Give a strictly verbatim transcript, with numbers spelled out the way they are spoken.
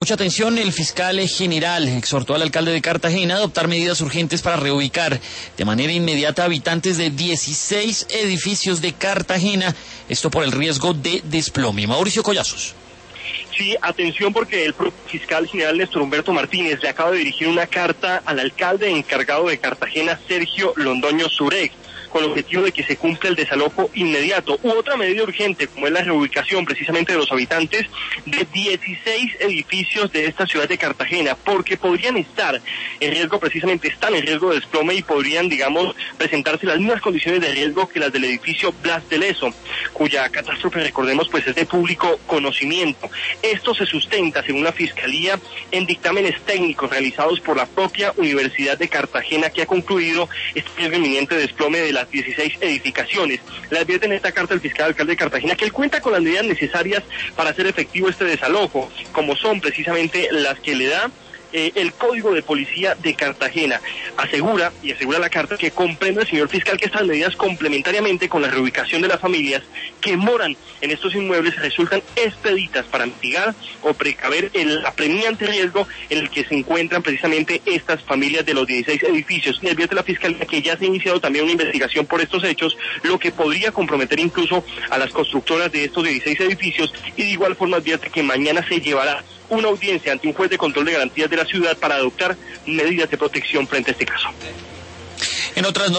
Mucha atención, el fiscal general exhortó al alcalde de Cartagena a adoptar medidas urgentes para reubicar de manera inmediata a habitantes de dieciséis edificios de Cartagena, esto por el riesgo de desplome. Mauricio Collazos. Sí, atención porque el fiscal general Néstor Humberto Martínez le acaba de dirigir una carta al alcalde encargado de Cartagena, Sergio Londoño Surex, con el objetivo de que se cumpla el desalojo inmediato u otra medida urgente, como es la reubicación precisamente de los habitantes de dieciséis edificios de esta ciudad de Cartagena, porque podrían estar en riesgo, precisamente están en riesgo de desplome y podrían, digamos, presentarse las mismas condiciones de riesgo que las del edificio Blas de Lezo, cuya catástrofe, recordemos, pues es de público conocimiento. Esto se sustenta, según la Fiscalía, en dictámenes técnicos realizados por la propia Universidad de Cartagena, que ha concluido este riesgo inminente de desplome de la dieciséis edificaciones. Le advierte en esta carta el fiscal alcalde de Cartagena que él cuenta con las medidas necesarias para hacer efectivo este desalojo, como son precisamente las que le da Eh, el Código de Policía de Cartagena. Asegura, y asegura la carta, que comprende el señor fiscal que estas medidas, complementariamente con la reubicación de las familias que moran en estos inmuebles, resultan expeditas para mitigar o precaver el apremiante riesgo en el que se encuentran precisamente estas familias de los dieciséis edificios. Y advierte la Fiscalía que ya se ha iniciado también una investigación por estos hechos, lo que podría comprometer incluso a las constructoras de estos dieciséis edificios, y de igual forma advierte que mañana se llevará una audiencia ante un juez de control de garantías de la ciudad para adoptar medidas de protección frente a este caso. En otras